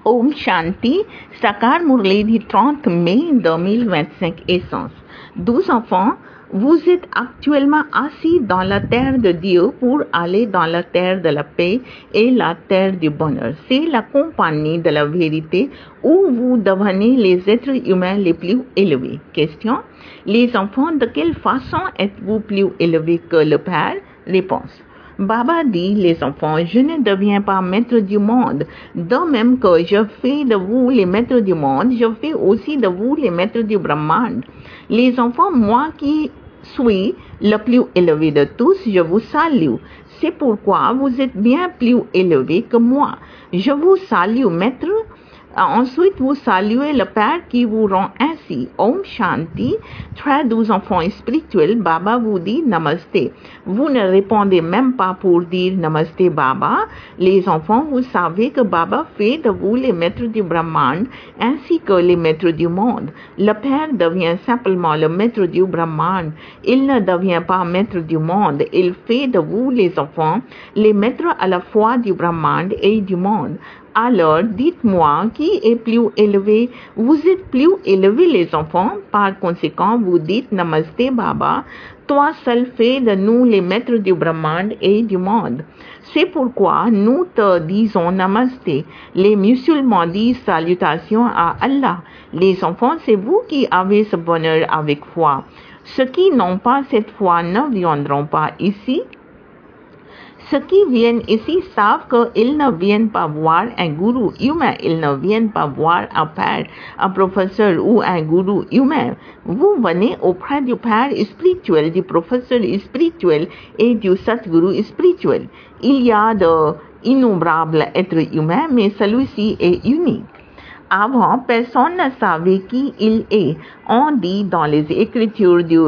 Om Shanti, Sakar Murli du 30 mai 2025 Essence. 12 enfants, vous êtes actuellement assis dans la terre de Dieu pour aller dans la terre de la paix et la terre du bonheur. C'est la compagnie de la vérité où vous devenez les êtres humains les plus élevés. Question: les enfants, de quelle façon êtes-vous plus élevés que le Père? Réponse: Baba dit, les enfants, je ne deviens pas maître du monde. De même que je fais de vous les maîtres du monde, je fais aussi de vous les maîtres du Brahman. Les enfants, moi qui suis le plus élevé de tous, je vous salue. C'est pourquoi vous êtes bien plus élevés que moi. Je vous salue, maître. Ensuite, vous saluez le Père qui vous rend ainsi. Om Shanti. Très doux enfants spirituels, Baba vous dit Namaste. Vous ne répondez même pas pour dire Namaste Baba. Les enfants, vous savez que Baba fait de vous les maîtres du Brahman ainsi que les maîtres du monde. Le Père devient simplement le maître du Brahman. Il ne devient pas maître du monde. Il fait de vous les enfants les maîtres à la fois du Brahman et du monde. Alors, dites-moi, qui est plus élevé? Vous êtes plus élevés, les enfants. Par conséquent, vous dites Namaste Baba. Toi seul fais de nous les maîtres du Brahman et du monde. C'est pourquoi nous te disons Namaste. Les musulmans disent salutations à Allah. Les enfants, c'est vous qui avez ce bonheur avec foi. Ceux qui n'ont pas cette foi ne viendront pas ici. Ceux qui viennent ici savent qu'ils ne viennent pas voir un gourou humain, ils ne viennent pas voir un père, un professeur ou un gourou humain. Vous venez auprès du père spirituel, du professeur spirituel et du Satguru spirituel. Il y a d'innombrables êtres humains, mais celui-ci est unique. Avant, personne ne savait qui il est. On dit dans les écritures du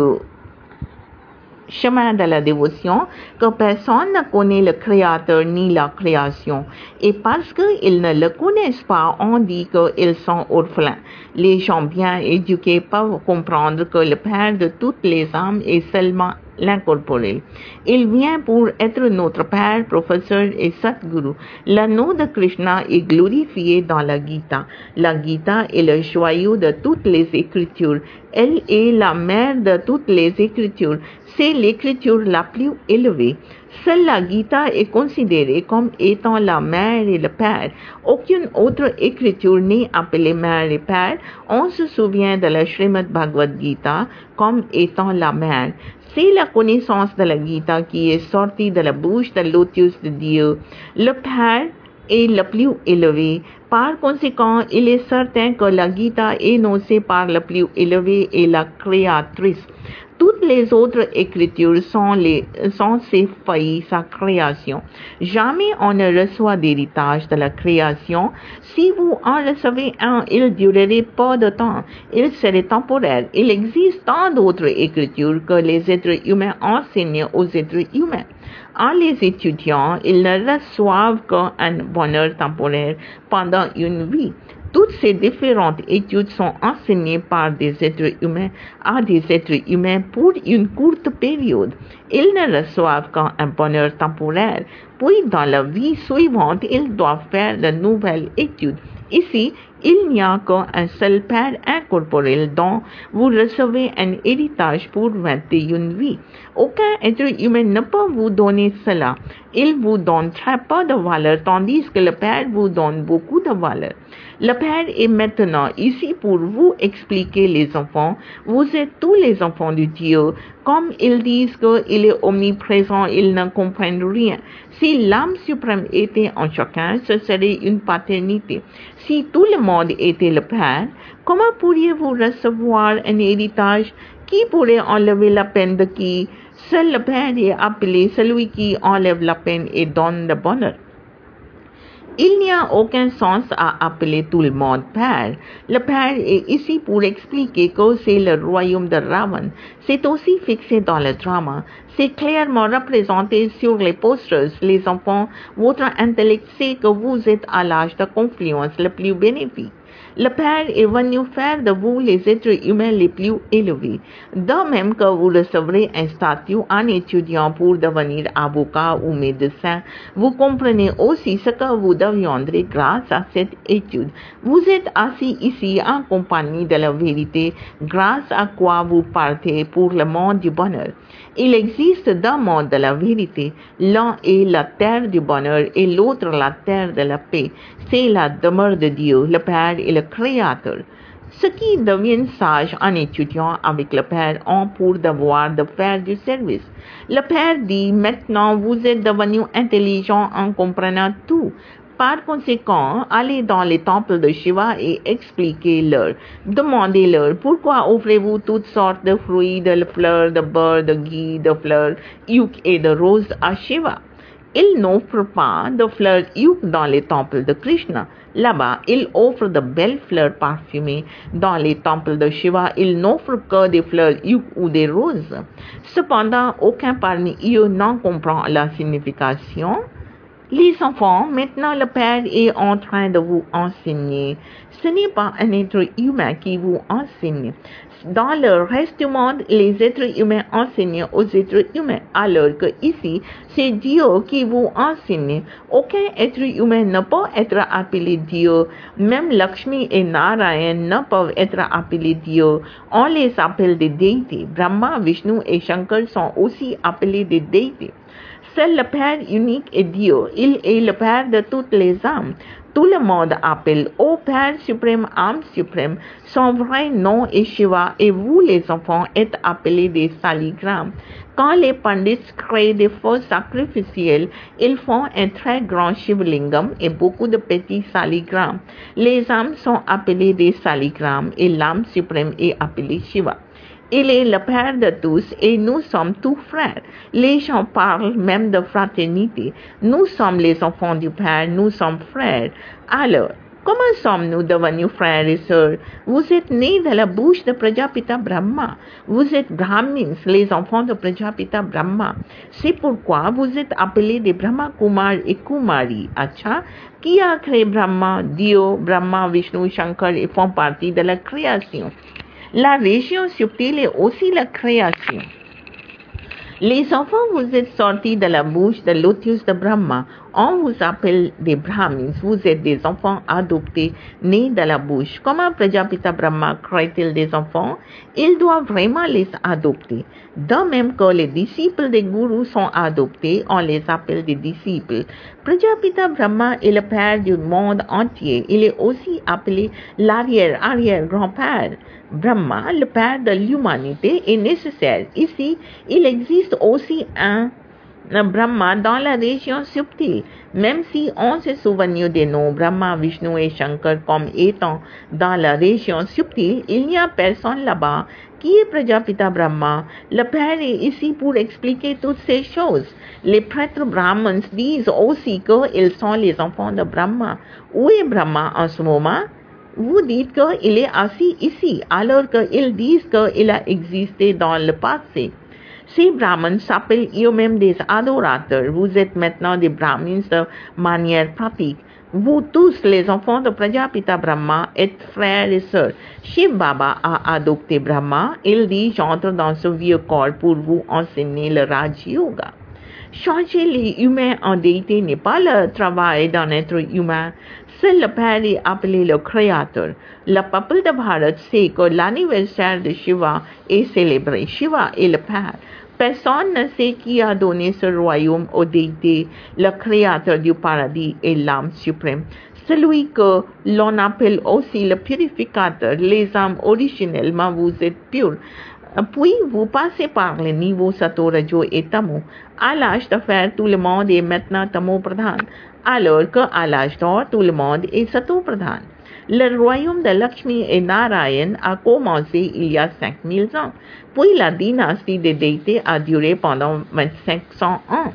chemin de la dévotion que personne ne connaît le Créateur ni la création. Et parce qu'ils ne le connaissent pas, on dit qu'ils sont orphelins. Les gens bien éduqués peuvent comprendre que le Père de toutes les âmes est seulement l'incorporel. Il vient pour être notre Père, professeur et Satguru. Le nom de Krishna est glorifié dans la Gita. La Gita est le joyau de toutes les écritures. Elle est la mère de toutes les écritures. C'est l'écriture la plus élevée. Seule la Gita est considérée comme étant la mère et le père. Aucune autre écriture n'est appelée mère et père. On se souvient de la Srimad Bhagavad Gita comme étant la mère. C'est la connaissance de la Gita qui est sortie de la bouche de lotus de Dieu. Le Père est le plus élevé. Par conséquent, il est certain que la Gita énoncée par le plus élevé est la créatrice. Toutes les autres écritures sont ses feuilles, sa création. Jamais on ne reçoit d'héritage de la création. Si vous en recevez un, il durerait pas de temps. Il serait temporaire. Il existe tant d'autres écritures que les êtres humains enseignent aux êtres humains. En les étudiant, ils ne reçoivent qu'un bonheur temporaire pendant une vie. Toutes ces différentes études sont enseignées par des êtres humains à des êtres humains pour une courte période. Ils ne reçoivent qu'un bonheur temporaire. Puis, dans la vie suivante, ils doivent faire de nouvelles études. Ici, il n'y a qu'un seul Père incorporel dont vous recevez un héritage pour 21 vies. Aucun être humain ne peut vous donner cela. Il vous donne très peu de valeur, tandis que le Père vous donne beaucoup de valeur. Le Père est maintenant ici pour vous expliquer, les enfants. Vous êtes tous les enfants de Dieu. Comme ils disent qu'il est omniprésent, ils ne comprennent rien. Si l'âme suprême était en chacun, ce serait une paternité. Si tout le monde était le Père, comment pourriez-vous recevoir un héritage? Qui pourrait enlever la peine de qui? Seul le Père est appelé celui qui enlève la peine et donne le bonheur. Il n'y a aucun sens à appeler tout le monde Père. Le Père est ici pour expliquer que c'est le royaume de Ravan. C'est aussi fixé dans le drama. C'est clairement représenté sur les posters. Les enfants, votre intellect sait que vous êtes à l'âge de confluence le plus bénéfique. Le Père est venu faire de vous les êtres humains les plus élevés. De même que vous recevrez un statut en étudiant pour devenir avocat ou médecin, vous comprenez aussi ce que vous deviendrez grâce à cette étude. Vous êtes assis ici en compagnie de la vérité, grâce à quoi vous partez pour le monde du bonheur. Il existe deux mondes de la vérité. L'un est la terre du bonheur et l'autre la terre de la paix. C'est la demeure de Dieu, le Père et le Créateur. Ceux qui deviennent sages en étudiant avec le Père ont pour devoir de faire du service. Le Père dit, maintenant vous êtes devenus intelligents en comprenant tout. Par conséquent, allez dans les temples de Shiva et expliquez-leur. Demandez-leur pourquoi offrez-vous toutes sortes de fruits, de fleurs, de beurre, de ghee, de fleurs, yuk et de roses à Shiva. Ils n'offrent pas de fleurs yuk dans les temples de Krishna. Là-bas, ils offrent de belles fleurs parfumées. Dans les temples de Shiva, ils n'offrent que des fleurs yuk ou des roses. Cependant, aucun parmi eux n'en comprend la signification. Les enfants, maintenant le Père est en train de vous enseigner. Ce n'est pas un être humain qui vous enseigne. Dans le reste du monde, les êtres humains enseignent aux êtres humains, alors que ici, c'est Dieu qui vous enseigne. Aucun être humain ne peut être appelé Dieu. Même Lakshmi et Narayan ne peuvent être appelés Dieu. On les appelle des déités. Brahma, Vishnu et Shankar sont aussi appelés des déités. Seul le Père unique est Dieu. Il est le Père de toutes les âmes. Tout le monde appelle ô Père suprême, âme suprême. Son vrai nom est Shiva et vous les enfants êtes appelés des saligrammes. Quand les pandits créent des feux sacrificiels, ils font un très grand Shivlingam et beaucoup de petits saligrammes. Les âmes sont appelées des saligrammes et l'âme suprême est appelée Shiva. Il est le Père de tous et nous sommes tous frères. Les gens parlent même de fraternité. Nous sommes les enfants du Père, nous sommes frères. Alors, comment sommes-nous devenus frères et sœurs? Vous êtes nés de la bouche de Prajapita Brahma. Vous êtes Brahmins, les enfants de Prajapita Brahma. C'est pourquoi vous êtes appelés des Brahma Kumar et Kumari. Acha, qui a créé Brahma? Dieu, Brahma, Vishnu, Shankar font partie de la création. La région subtile est aussi la création. Les enfants, vous êtes sortis de la bouche de lotus de Brahma. On vous appelle des Brahmins. Vous êtes des enfants adoptés, nés de la bouche. Comment Prajapita Brahma crée-t-il des enfants? Il doit vraiment les adopter. De même que les disciples des gourous sont adoptés, on les appelle des disciples. Prajapita Brahma est le père du monde entier. Il est aussi appelé l'arrière-arrière-grand-père. Brahma, le père de l'humanité, est nécessaire. Ici, il existe aussi un Brahma dans la région subtile. Même si on se souvient des noms Brahma, Vishnu et Shankar comme étant dans la région subtile, il n'y a personne là-bas qui est Prajapita Brahma. Le Père est ici pour expliquer toutes ces choses. Les prêtres brahmans disent aussi qu'ils sont les enfants de Brahma. Où est Brahma en ce moment? Vous dites qu'il est assis ici, alors qu'ils disent qu'il a existé dans le passé. Ces Brahmins s'appellent eux-mêmes des adorateurs. Vous êtes maintenant des Brahmins de manière pratique. Vous tous, les enfants de Prajapita Brahma, êtes frères et sœurs. Shiv Baba a adopté Brahma. Il dit, j'entre dans ce vieux corps pour vous enseigner le Raj Yoga. Changer les humains en déité n'est pas le travail d'un être humain. Seul le Père est appelé le Créateur. Le peuple de Bharat sait que l'anniversaire de Shiva est célébré. Shiva est le Père. Personne ne sait qui a donné ce royaume aux déités. Le Créateur du paradis est l'âme suprême. Celui que l'on appelle aussi le purificateur. Les âmes originellement vous êtes pures. Puis vous passez par les niveaux Sato, Rajo et Tamo. À l'âge de fer, tout le monde est maintenant Tamo Pradhan, alors qu'à l'âge d'or, tout le monde est Sato Pradhan. Le royaume de Lakshmi et Narayan a commencé il y a 5000 ans, puis la dynastie des déités a duré pendant 2500 ans.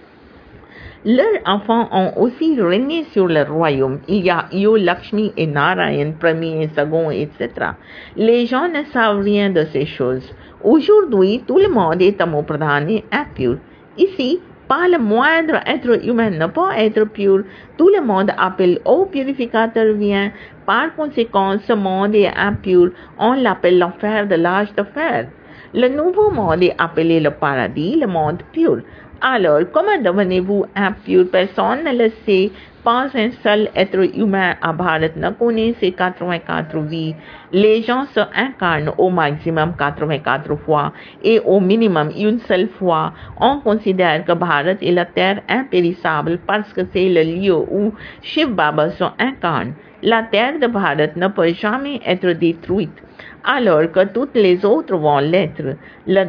Leurs enfants ont aussi régné sur le royaume. Il y a eu Lakshmi et Narayan, premier, second, etc. Les gens ne savent rien de ces choses. Aujourd'hui, tout le monde est tamopradhan et impur. Ici, Pas le moindre être humain ne peut être pur. Tout le monde appelle au purificateur vient. Par conséquent, ce monde est impur. On l'appelle l'enfer de l'âge de fer. Le nouveau monde est appelé le paradis, le monde pur. Alors, comment devenez-vous impur? Personne ne le sait. Pas un seul être humain à Bharat ne connaît ces 84 vies. Les gens se incarnent au maximum 84 fois et au minimum une seule fois. On considère que Bharat est la terre impérissable parce que c'est le lieu où Shiv Baba se incarne. La terre de Bharat ne peut jamais être détruite, alors que toutes les autres vont l'être. Le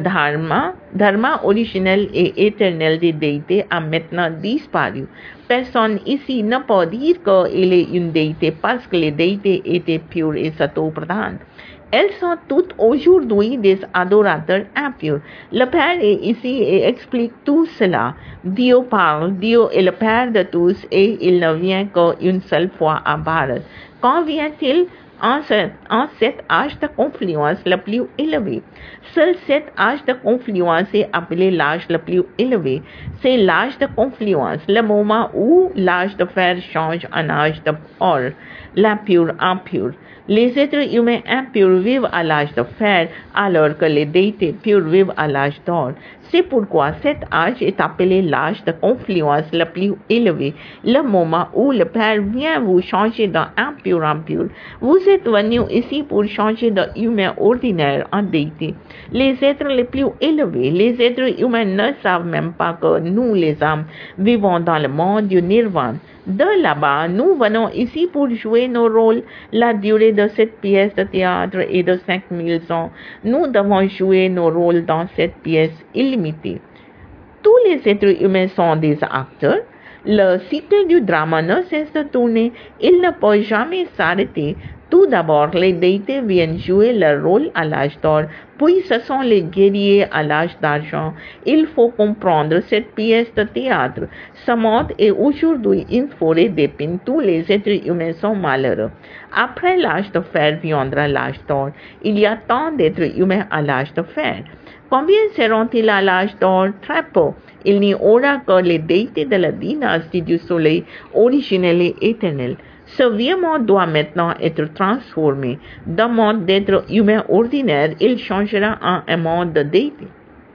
dharma originel et éternel des déités a maintenant disparu. Personne ici ne peut dire qu'il est une déité parce que les déités étaient pures et sato-pradhanes. Elles sont toutes aujourd'hui des adorateurs impurs. Le Père est ici et explique tout cela. Dieu parle, Dieu est le Père de tous et il ne vient qu'une seule fois à Bharat. Quand vient-il? En cet âge de confluence le plus élevé. Seul cet âge de confluence est appelé l'âge le plus élevé. C'est l'âge de confluence, le moment où l'âge de fer change en âge d'or, l'impur en pur. Les êtres humains impurs vivent à l'âge de fer, alors que les déités purs vivent à l'âge d'or. C'est pourquoi cet âge est appelé l'âge de confluence le plus élevé, le moment où le Père vient vous changer d'un impur en pur. Vous êtes venu ici pour changer d'un humain ordinaire en déité. Les êtres les plus élevés, les êtres humains ne savent même pas que nous, les âmes, vivons dans le monde du nirvana. De là-bas, nous venons ici pour jouer nos rôles. La durée de cette pièce de théâtre est de 5000 ans. Nous devons jouer nos rôles dans cette pièce illimitée. Tous les êtres humains sont des acteurs. Le cycle du drama ne cesse de tourner. Il ne peut jamais s'arrêter. Tout d'abord, les déités viennent jouer leur rôle à l'âge d'or, puis ce sont les guerriers à l'âge d'argent. Il faut comprendre cette pièce de théâtre. Ce monde est aujourd'hui une forêt d'épines. Tous les êtres humains sont malheureux. Après l'âge de fer viendra l'âge d'or. Il y a tant d'êtres humains à l'âge de fer. Combien seront-ils à l'âge d'or? Très peu. Il n'y aura que les déités de la dynastie du soleil originel et éternel. Ce vieux monde doit maintenant être transformé. D'un monde d'êtres humains ordinaires, il changera en un monde de déités.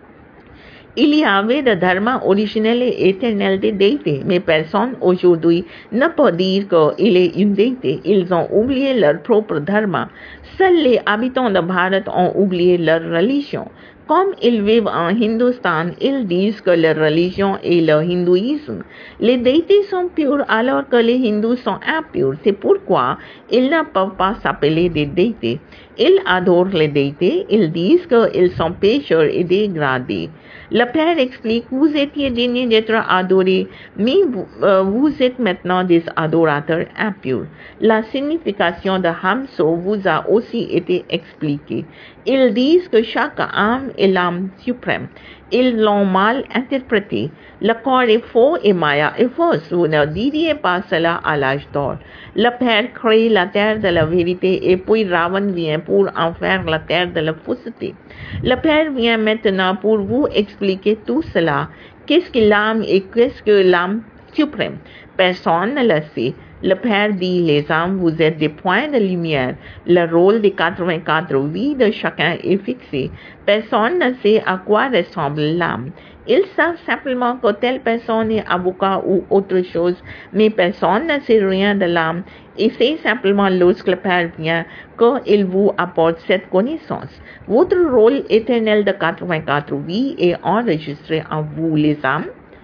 Il y avait le dharma originel et éternel des déités, mais personne aujourd'hui ne peut dire qu'il est une déité. Ils ont oublié leur propre dharma. Seuls les habitants de Bharat ont oublié leur religion. Comme ils vivent en Hindustan, ils disent que leur religion est le hindouisme. Les déités sont purs alors que les hindous sont impurs. C'est pourquoi ils ne peuvent pas s'appeler des déités. Ils adorent les déités, ils disent qu'ils sont pécheurs et dégradés. Le Père explique, vous étiez dignes d'être adorés, mais vous êtes maintenant des adorateurs impurs. La signification de Hamso vous a aussi été expliquée. Ils disent que chaque âme est l'âme suprême. Ils l'ont mal interprété. Le corps est faux et Maya est fausse. Vous ne diriez pas cela à l'âge d'or. Le Père crée la terre de la vérité et puis Ravan vient pour en faire la terre de la fausseté. Le Père vient maintenant pour vous expliquer tout cela. Qu'est-ce que l'âme et qu'est-ce que l'âme suprême? Personne ne le sait. Le Père dit, les âmes, vous êtes des points de lumière. Le rôle des 84 vies de chacun est fixé. Personne ne sait à quoi ressemble l'âme. Ils savent simplement que telle personne est avocat ou autre chose, mais personne ne sait rien de l'âme. Et c'est simplement lorsque le Père vient qu'il vous apporte cette connaissance. Votre rôle éternel de 84 vies est enregistré en vous, les âmes.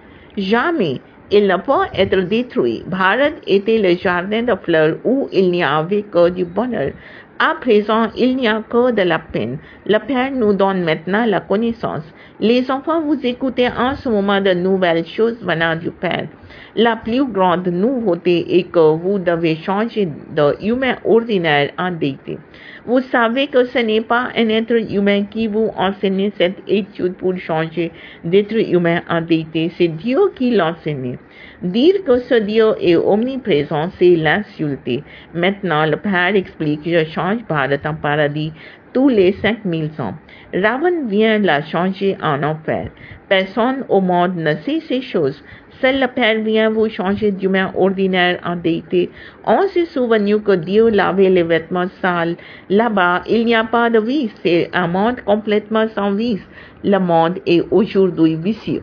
Jamais il ne peut être détruit. Bharat était le jardin de fleurs où il n'y avait que du bonheur. À présent, il n'y a que de la peine. Le Père nous donne maintenant la connaissance. Les enfants, vous écoutez en ce moment de nouvelles choses venant du Père. La plus grande nouveauté est que vous devez changer d'humain ordinaire en déité. Vous savez que ce n'est pas un être humain qui vous enseigne cette étude pour changer d'être humain en déité. C'est Dieu qui l'enseigne. Dire que ce Dieu est omniprésent, c'est l'insulter. Maintenant, le Père explique, je change Bharat en paradis. tous les 5000 ans. Ravan vient la changer en enfer. Personne au monde ne sait ces choses. Seul le Père vient vous changer d'humain ordinaire en déité. On s'est souvenu que Dieu lavait les vêtements sales. Là-bas, il n'y a pas de vice. C'est un monde complètement sans vice. Le monde est aujourd'hui vicieux.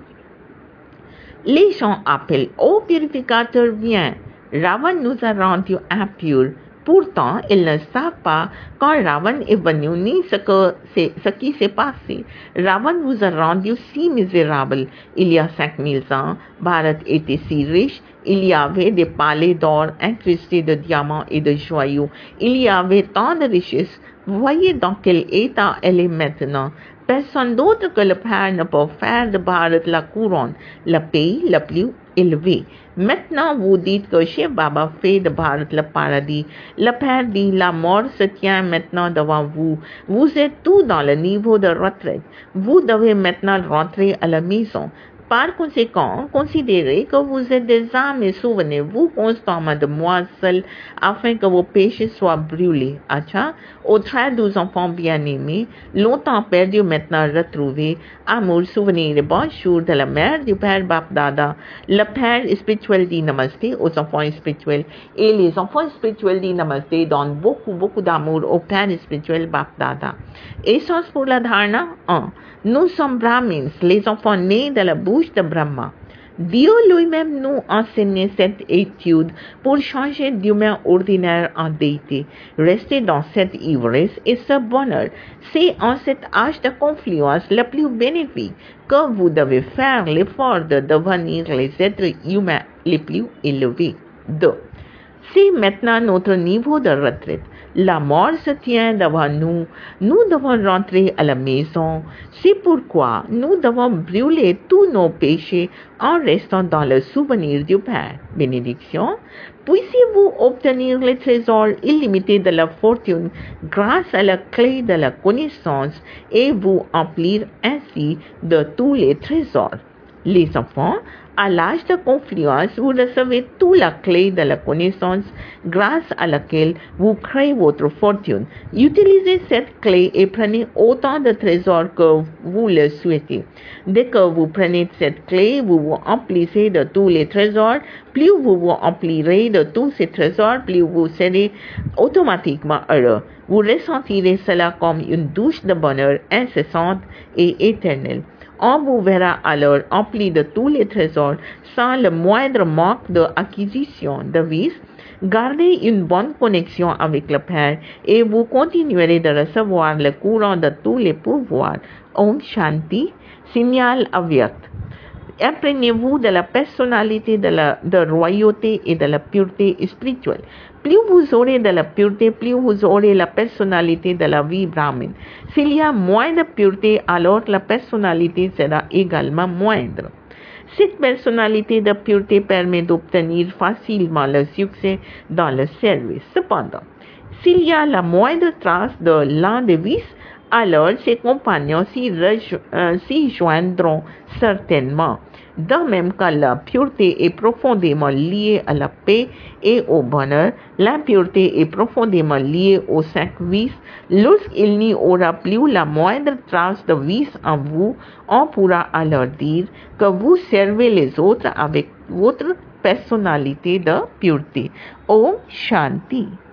Les gens appellent ô purificateur, viens. Ravan nous a rendus impurs. Pourtant, ils ne savent pas quand Ravan est venu ni ce qui s'est passé. Ravan vous a rendu si misérable. Il y a 5000 ans, Bharat était si riche. Il y avait des palais d'or incrustés de diamants et de joyaux. Il y avait tant de richesses. Voyez dans quel état elle est maintenant. Personne d'autre que le Père ne peut faire de Bharat la couronne, le pays le plus élevé. Maintenant, vous dites que chez Baba fait de Bharat le paradis. Le Père dit, la mort se tient maintenant devant vous. Vous êtes tout dans le niveau de retraite. Vous devez maintenant rentrer à la maison. Par conséquent, considérez que vous êtes des âmes et souvenez-vous constamment de moi seul afin que vos péchés soient brûlés. Acha, aux 12 enfants bien-aimés, longtemps perdus maintenant retrouvés, amour, souvenir et bonjour de la mère du Père Bap-Dada. Le Père spirituel dit Namasté aux enfants spirituels et les enfants spirituels dit Namasté donnent beaucoup d'amour au Père spirituel Bap-Dada. Essence pour la dharana 1. Nous sommes Brahmins, les enfants nés de la bouche de Brahma. Dieu lui-même nous enseigne cette étude pour changer d'humain ordinaire en déité. Restez dans cette ivresse et ce bonheur. C'est en cet âge de confluence le plus bénéfique que vous devez faire l'effort de devenir les êtres humains les plus élevés. 2. C'est maintenant notre niveau de retraite. La mort se tient devant nous. Nous devons rentrer à la maison. C'est pourquoi nous devons brûler tous nos péchés en restant dans le souvenir du Père. Bénédiction. Puissiez-vous obtenir les trésors illimités de la fortune grâce à la clé de la connaissance et vous emplir ainsi de tous les trésors. Les enfants, à l'âge de confluence, vous recevez toute la clé de la connaissance grâce à laquelle vous créez votre fortune. Utilisez cette clé et prenez autant de trésors que vous le souhaitez. Dès que vous prenez cette clé, vous vous emplissez de tous les trésors. Plus vous vous emplirez de tous ces trésors, plus vous serez automatiquement heureux. Vous ressentirez cela comme une douche de bonheur incessante et éternelle. On vous verra alors empli de tous les trésors sans le moindre manque d'acquisition de vices. Gardez une bonne connexion avec le Père et vous continuerez de recevoir le courant de tous les pouvoirs. Om Shanti, signal avyakt. Imprégnez-vous de la personnalité de royauté et de la pureté spirituelle. Plus vous aurez de la pureté, plus vous aurez la personnalité de la vie brahmine. S'il y a moins de pureté, alors la personnalité sera également moindre. Cette personnalité de pureté permet d'obtenir facilement le succès dans le service. Cependant, s'il y a la moindre trace de l'un des vices, alors ses compagnons s'y joindront certainement. De même que la pureté est profondément liée à la paix et au bonheur, l'impureté est profondément liée aux 5 vices. Lorsqu'il n'y aura plus la moindre trace de vice en vous, on pourra alors dire que vous servez les autres avec votre personnalité de pureté. Om Shanti.